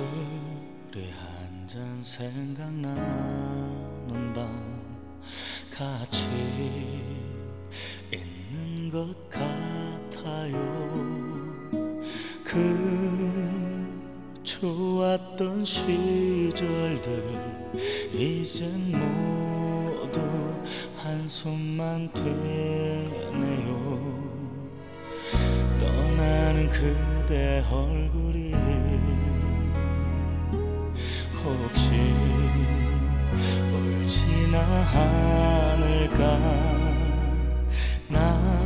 술이 한 잔 생각나는 밤 같이 있는 것 같아요. 그 좋았던 시절들 이젠 모두 한숨만 되네요. 떠나는 그대 얼굴이 혹시 울지나 않을까. 나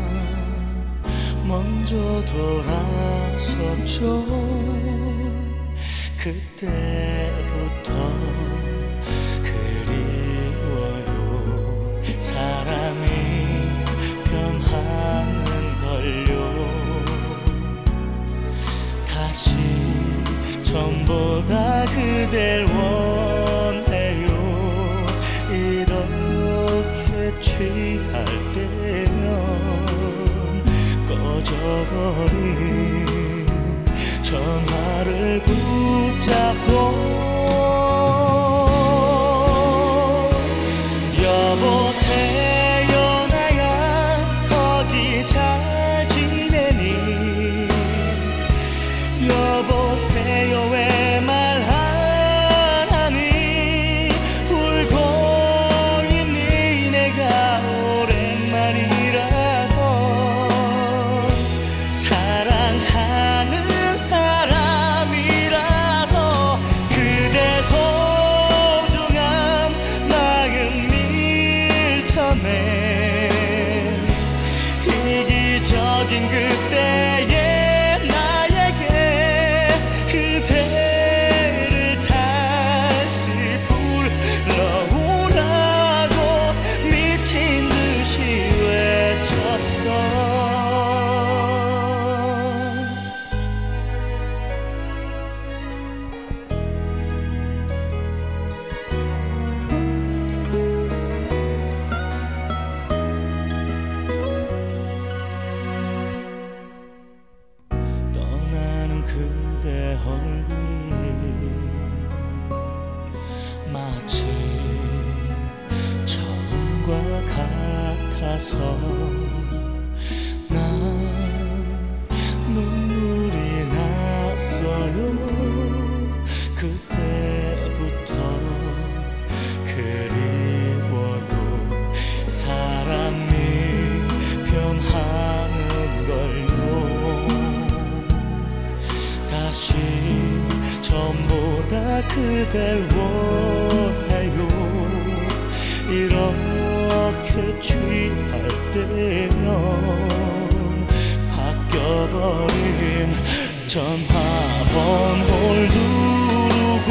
먼저 돌아섰죠. 그때부터 그리워요. 사람이 변하는 걸요. 다시 전보다 그댈 원해요. 이렇게 취할 때면 꺼져버린 전화를 붙잡고 여보세요 나야 거기 잘 지내니. 여보세요 왜 말 안 하니. 울고 있니. 내가 오랜만이라서 사랑하는 사람이라서 그대 소중한 마음 밀쳐내. 이기적인 그때의 그대 얼굴이 마치 처음과 같아서 나 눈물이 났어요. 그때부터 그리워요. 사람이 변하는 걸요. 다시 전보다 그댈 원해요. 이렇게 취할 때면 바뀌어버린 전화번호를 누르고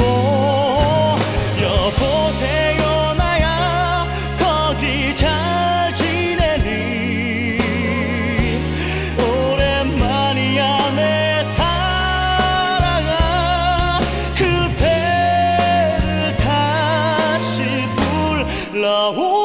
여보세요 나야 거기 잘 지내니. 오랜만이야 내 그대를 다시 불러오.